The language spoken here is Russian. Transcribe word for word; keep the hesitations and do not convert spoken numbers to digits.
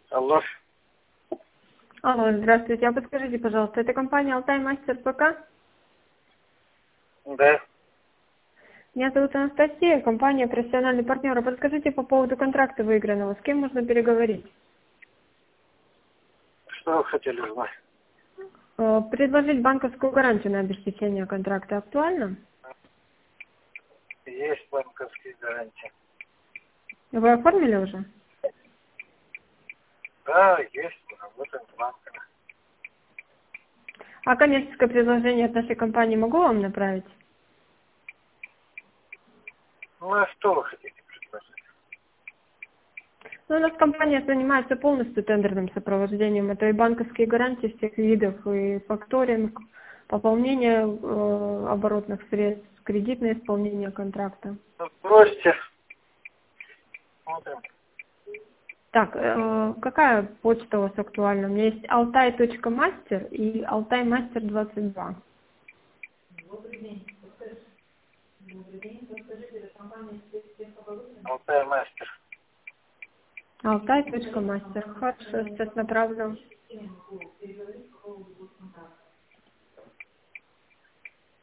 Алло. Алло, здравствуйте. А подскажите, пожалуйста, это компания «Алтай Мастер ПК»? Да. Меня зовут Анастасия, компания «Профессиональный партнер». А подскажите по поводу контракта выигранного, с кем можно переговорить? Что вы хотели узнать? Э, Предложить банковскую гарантию на обеспечение контракта актуально? Есть банковские гарантии. Вы оформили уже? Да, есть. Мы работаем с банками. А коммерческое предложение от нашей компании могу вам направить? Ну, а что вы хотите предложить? Ну, у нас компания занимается полностью тендерным сопровождением. Это и банковские гарантии всех видов, и факторинг, пополнение э, оборотных средств, кредитное исполнение контракта. Ну, бросьте. Смотрим. Так, э, какая почта у вас актуальна? У меня есть алтай точка мастер и алтаймастер двадцать два. Алтай Мастер. алтай точка мастер. Хорошо, сейчас направлю.